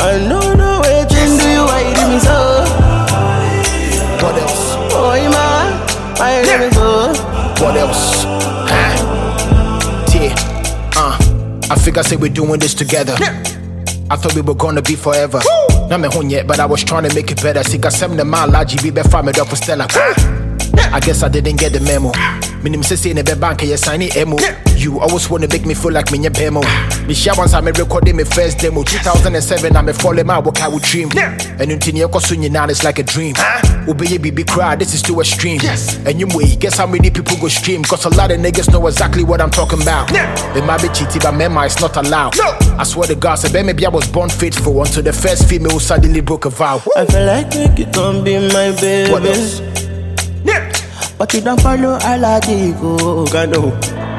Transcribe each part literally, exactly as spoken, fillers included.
I know no way to do you, why you do me so? What else? Oh, man, why you do me so? What else? Huh? Yeah, uh, I figure say we're doing this together. I thought we were gonna be forever. Not me home yet, but I was trying to make it better. Sika seven mile large, be be farmed up for Stella. I guess I didn't get the memo. Minim say say in the bank, you sign it emo. You always wanna make me feel like me your bemo. Me share once I'm recording my first demo. two thousand seven, I'm a falling out, what I would dream. And until you go soon, now it's like a dream. Obey baby cry, this is too extreme. And you way, guess how many people go stream? Cause a lot of niggas know exactly what I'm talking about. They might be cheating, but mema is not allowed. I swear to God, so maybe I was born faithful until the first female who suddenly broke a vow. I feel like you can be my baby. What else? But you don't follow Aladigo, Gano.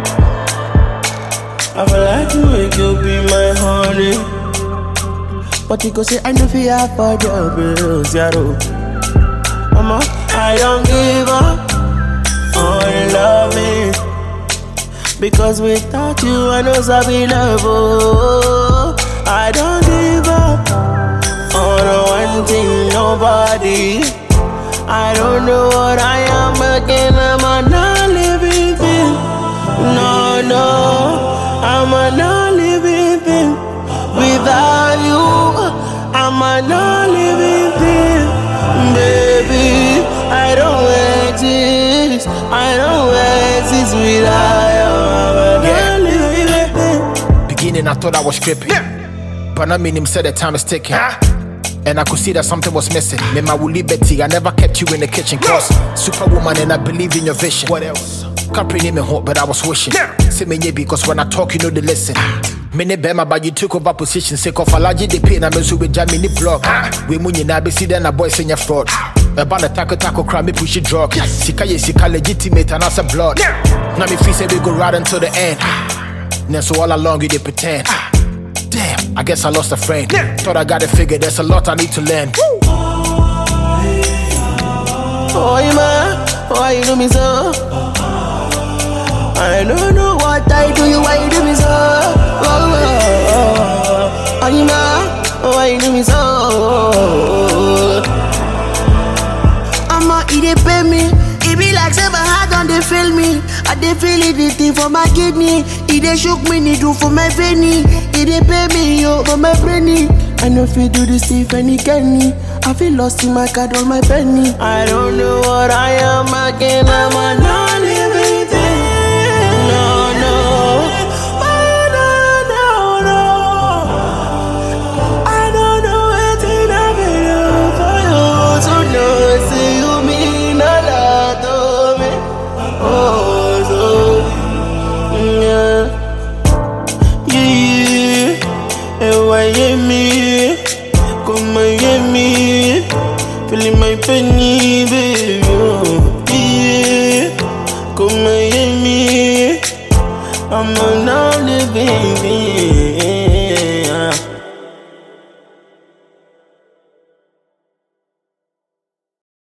I feel like you make you be my honey. But you go say I know fear for your bills, Yaro. Mama, I don't give up on loving. Because without you I know Sabi love. Oh, I don't give up on one thing, nobody. I don't know what I am again, I'm a non-living thing. No, no, I'm a non-living thing. Without you, I'm a non-living thing. Baby, I don't exist. I don't exist without you. I'm a non-living thing. Beginning, I thought I was tripping. But I mean, him said the time is ticking. And I could see that something was missing. Me my woolly Betty, I never kept you in the kitchen. Cause superwoman and I believe in your vision. What else? Can't bring him in hot, but I was wishing. Say me yeah, because when I talk, you know they listen. Many bema, but you took over position. Say of a large the pain, I'm so with Jamie blog. We munye na be see then a boy sing your fraud. About the taco taco crime, me push it drug. Sika ye sika legitimate and as a blood. Now me feel say we go right until the end. Then so all along you they pretend. Damn, I guess I lost a friend. Thought I got it figured, there's a lot I need to learn. Oh, man, why you do me so? I don't know what I do, you why you do me so? Oh, oh, oh. Oh, man, why you do me so? I'ma eat it, pay me. It be like seven hard on they feel me. I they feel it, the thing for my kidney. It they shook me, need do for my penny. It they pay me, yo, for my brainy. I know if you do this thing, any canny. I feel lost in my card, all my penny. I don't know what I am again, I'm a non-living.